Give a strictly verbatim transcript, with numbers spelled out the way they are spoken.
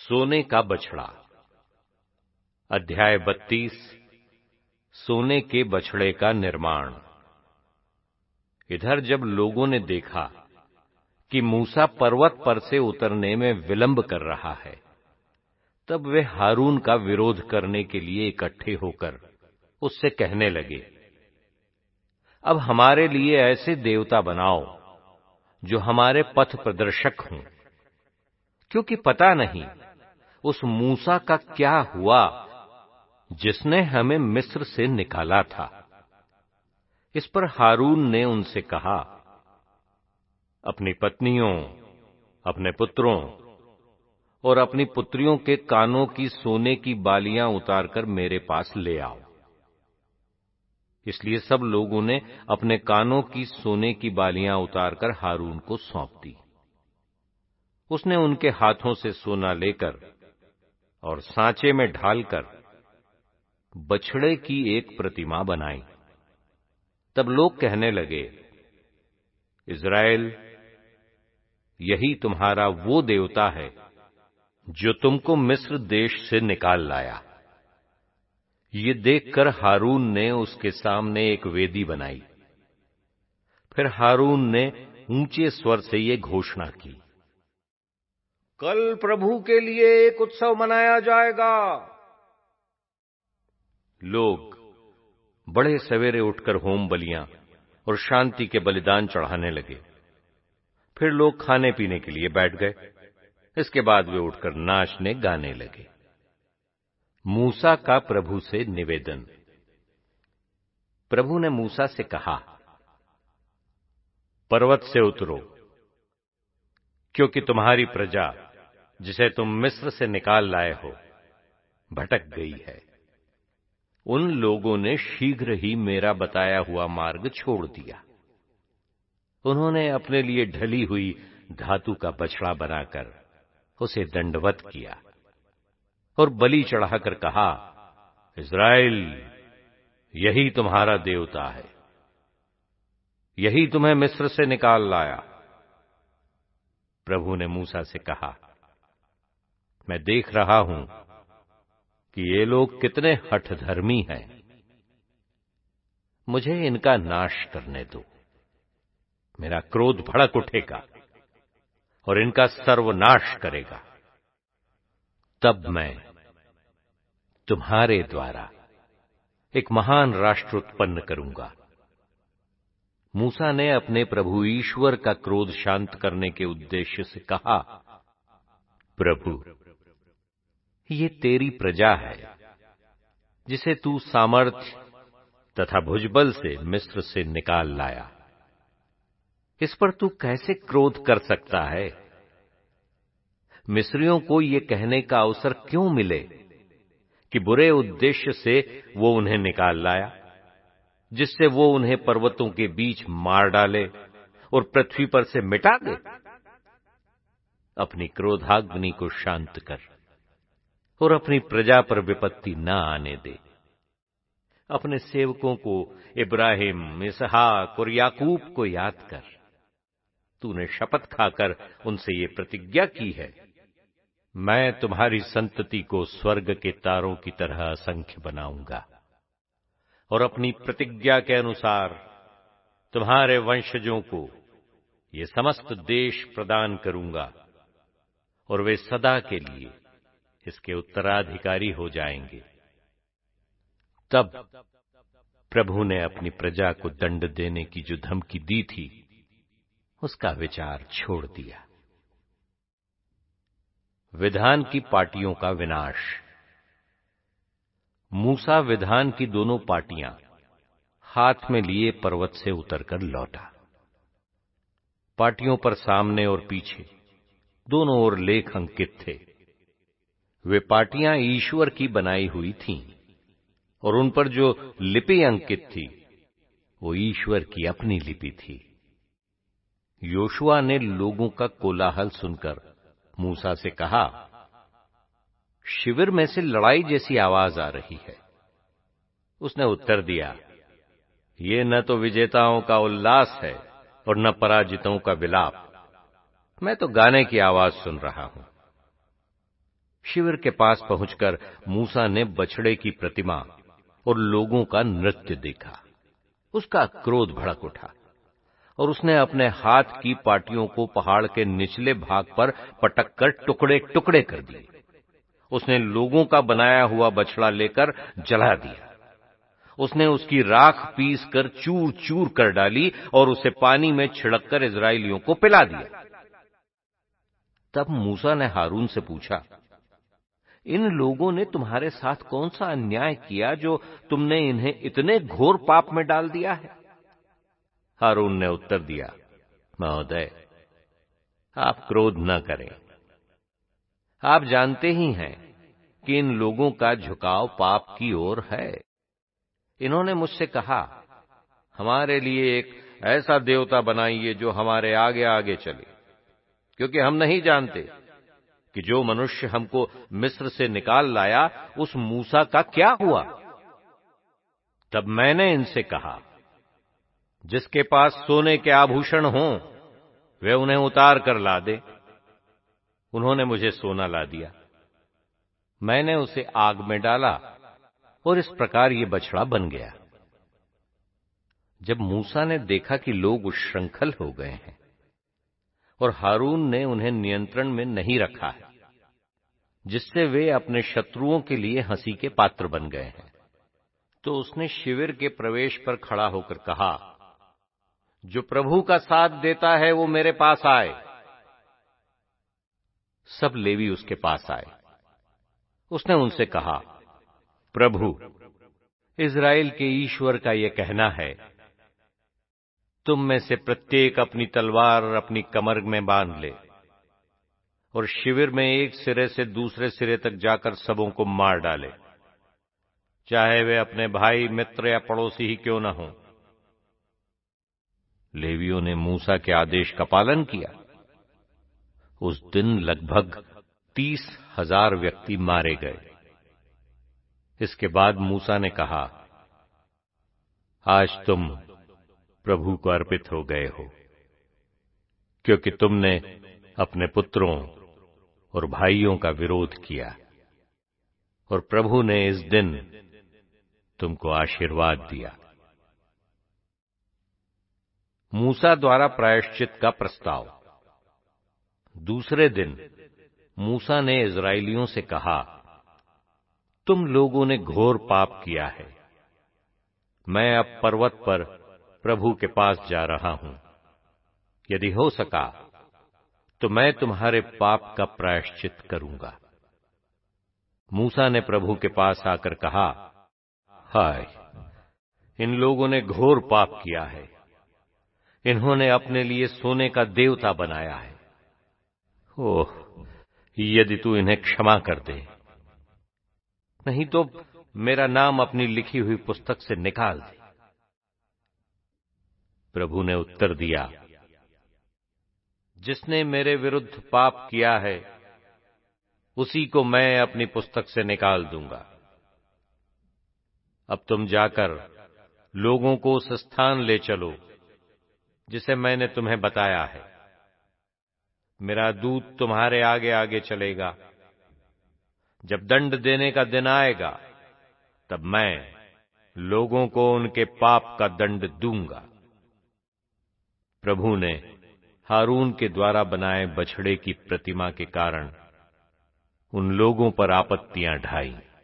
सोने का बछड़ा। अध्याय बत्तीस। सोने के बछड़े का निर्माण। इधर जब लोगों ने देखा कि मूसा पर्वत पर से उतरने में विलंब कर रहा है, तब वे हारून का विरोध करने के लिए इकट्ठे होकर उससे कहने लगे, अब हमारे लिए ऐसे देवता बनाओ जो हमारे पथ प्रदर्शक हों, क्योंकि पता नहीं उस मूसा का क्या हुआ जिसने हमें मिस्र से निकाला था। इस पर हारून ने उनसे कहा, अपनी पत्नियों, अपने पुत्रों और अपनी पुत्रियों के कानों की सोने की बालियां उतारकर मेरे पास ले आओ। इसलिए सब लोगों ने अपने कानों की सोने की बालियां उतारकर हारून को सौंप दी। उसने उनके हाथों से सोना लेकर और सांचे में ढालकर बछड़े की एक प्रतिमा बनाई। तब लोग कहने लगे, इस्राएल, यही तुम्हारा वो देवता है जो तुमको मिस्र देश से निकाल लाया। ये देखकर हारून ने उसके सामने एक वेदी बनाई। फिर हारून ने ऊंचे स्वर से ये घोषणा की, कल प्रभु के लिए एक उत्सव मनाया जाएगा। लोग बड़े सवेरे उठकर होम बलियां और शांति के बलिदान चढ़ाने लगे। फिर लोग खाने पीने के लिए बैठ गए। इसके बाद वे उठकर नाचने गाने लगे। मूसा का प्रभु से निवेदन। प्रभु ने मूसा से कहा, पर्वत से उतरो, क्योंकि तुम्हारी प्रजा जिसे तुम मिस्र से निकाल लाए हो भटक गई है। उन लोगों ने शीघ्र ही मेरा बताया हुआ मार्ग छोड़ दिया। उन्होंने अपने लिए ढली हुई धातु का बछड़ा बनाकर उसे दंडवत किया और बलि चढ़ाकर कहा, इस्राएल, यही तुम्हारा देवता है, यही तुम्हें मिस्र से निकाल लाया। प्रभु ने मूसा से कहा, मैं देख रहा हूं कि ये लोग कितने हठधर्मी हैं। मुझे इनका नाश करने दो। मेरा क्रोध भड़क उठेगा और इनका सर्वनाश करेगा। तब मैं तुम्हारे द्वारा एक महान राष्ट्र उत्पन्न करूंगा। मूसा ने अपने प्रभु ईश्वर का क्रोध शांत करने के उद्देश्य से कहा, प्रभु, ये तेरी प्रजा है जिसे तू सामर्थ्य तथा भुजबल से मिस्र से निकाल लाया। इस पर तू कैसे क्रोध कर सकता है? मिस्रियों को ये कहने का अवसर क्यों मिले कि बुरे उद्देश्य से वो उन्हें निकाल लाया, जिससे वो उन्हें पर्वतों के बीच मार डाले और पृथ्वी पर से मिटा दे? अपनी क्रोधाग्नि को शांत कर और अपनी प्रजा पर विपत्ति न आने दे। अपने सेवकों को इब्राहिम, इसहाक और याकूब को याद कर। तूने शपथ खाकर उनसे ये प्रतिज्ञा की है, मैं तुम्हारी संतति को स्वर्ग के तारों की तरह असंख्य बनाऊंगा और अपनी प्रतिज्ञा के अनुसार तुम्हारे वंशजों को ये समस्त देश प्रदान करूंगा और वे सदा के लिए इसके उत्तराधिकारी हो जाएंगे। तब प्रभु ने अपनी प्रजा को दंड देने की जो धमकी दी थी, उसका विचार छोड़ दिया। विधान की पाटियों का विनाश। मूसा विधान की दोनों पाटियां हाथ में लिए पर्वत से उतरकर लौटा। पाटियों पर सामने और पीछे दोनों ओर लेख अंकित थे। वे पाटियां ईश्वर की बनाई हुई थीं और उन पर जो लिपि अंकित थी वो ईश्वर की अपनी लिपि थी। योशुआ ने लोगों का कोलाहल सुनकर मूसा से कहा, शिविर में से लड़ाई जैसी आवाज आ रही है। उसने उत्तर दिया, ये न तो विजेताओं का उल्लास है और न पराजितों का विलाप। मैं तो गाने की आवाज सुन रहा हूं। शिविर के पास पहुंचकर मूसा ने बछड़े की प्रतिमा और लोगों का नृत्य देखा। उसका क्रोध भड़क उठा और उसने अपने हाथ की पाटियों को पहाड़ के निचले भाग पर पटककर टुकड़े टुकड़े कर दिए। उसने लोगों का बनाया हुआ बछड़ा लेकर जला दिया। उसने उसकी राख पीस कर चूर चूर कर डाली और उसे पानी में छिड़ककर इस्राएलियों को पिला दिया। तब मूसा ने हारून से पूछा, इन लोगों ने तुम्हारे साथ कौन सा अन्याय किया जो तुमने इन्हें इतने घोर पाप में डाल दिया है? हारून ने उत्तर दिया, महोदय, आप क्रोध न करें। आप जानते ही हैं कि इन लोगों का झुकाव पाप की ओर है। इन्होंने मुझसे कहा, हमारे लिए एक ऐसा देवता बनाइए जो हमारे आगे आगे चले, क्योंकि हम नहीं जानते कि जो मनुष्य हमको मिस्र से निकाल लाया उस मूसा का क्या हुआ। तब मैंने इनसे कहा, जिसके पास सोने के आभूषण हों वे उन्हें उतार कर ला दे। उन्होंने मुझे सोना ला दिया। मैंने उसे आग में डाला और इस प्रकार ये बछड़ा बन गया। जब मूसा ने देखा कि लोग उच्छृंखल हो गए हैं और हारून ने उन्हें नियंत्रण में नहीं रखा है, जिससे वे अपने शत्रुओं के लिए हंसी के पात्र बन गए हैं, तो उसने शिविर के प्रवेश पर खड़ा होकर कहा, जो प्रभु का साथ देता है वो मेरे पास आए। सब लेवी उसके पास आए। उसने उनसे कहा, प्रभु, इस्राएल के ईश्वर का यह कहना है, तुम में से प्रत्येक अपनी तलवार अपनी कमर में बांध ले और शिविर में एक सिरे से दूसरे सिरे तक जाकर सबों को मार डाले, चाहे वे अपने भाई, मित्र या पड़ोसी ही क्यों न हों। लेवियों ने मूसा के आदेश का पालन किया। उस दिन लगभग तीस हजार व्यक्ति मारे गए। इसके बाद मूसा ने कहा, आज तुम प्रभु को अर्पित हो गए हो, क्योंकि तुमने अपने पुत्रों और भाइयों का विरोध किया और प्रभु ने इस दिन तुमको आशीर्वाद दिया। मूसा द्वारा प्रायश्चित का प्रस्ताव। दूसरे दिन मूसा ने इस्राएलियों से कहा, तुम लोगों ने घोर पाप किया है। मैं अब पर्वत पर प्रभु के पास जा रहा हूं। यदि हो सका तो मैं तुम्हारे पाप का प्रायश्चित करूंगा। मूसा ने प्रभु के पास आकर कहा, हाय, इन लोगों ने घोर पाप किया है। इन्होंने अपने लिए सोने का देवता बनाया है। ओह, यदि तू इन्हें क्षमा कर दे, नहीं तो मेरा नाम अपनी लिखी हुई पुस्तक से निकाल दे। प्रभु ने उत्तर दिया, जिसने मेरे विरुद्ध पाप किया है उसी को मैं अपनी पुस्तक से निकाल दूंगा। अब तुम जाकर लोगों को उस स्थान ले चलो जिसे मैंने तुम्हें बताया है। मेरा दूत तुम्हारे आगे आगे चलेगा। जब दंड देने का दिन आएगा तब मैं लोगों को उनके पाप का दंड दूंगा। प्रभु ने हारून के द्वारा बनाए बछड़े की प्रतिमा के कारण उन लोगों पर आपत्तियां ढाई।